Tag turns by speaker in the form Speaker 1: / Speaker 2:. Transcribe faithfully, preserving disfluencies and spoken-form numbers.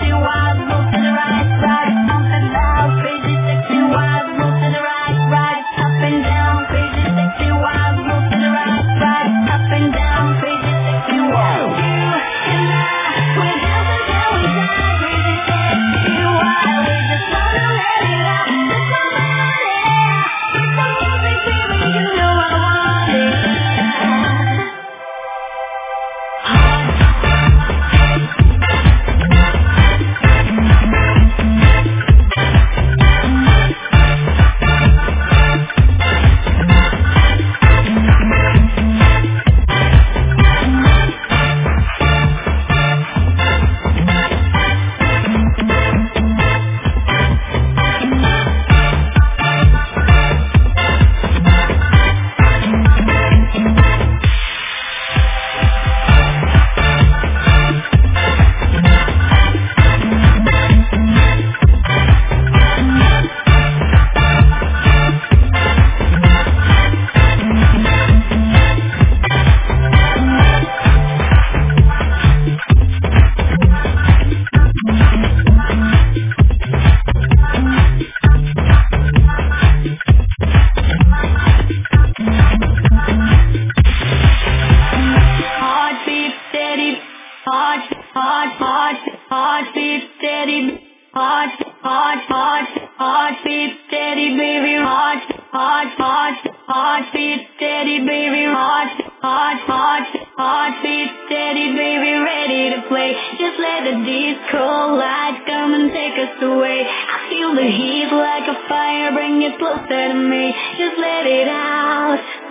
Speaker 1: sexy, wild, move to the right, right, up and down, crazy, sexy, wild, move to the right, right, up and down, crazy, sexy, wild, move to the right, right, up and down, crazy, sexy, wild. You and I, we're dancing till we die, crazy, sexy, wild, we just wanna let it out, just wanna let it out, with the music, baby, you know I want it. Heartbeat steady, heart, heart, heart, heartbeat steady, heart, heart, heart, heartbeat steady, baby, heart, heart, heart, heartbeat steady, baby, heart, heart, heart, heartbeat steady, baby, ready to play. Just let the disco lights come and take us away. I feel the heat like a fire, bring it closer to me. Just let it out.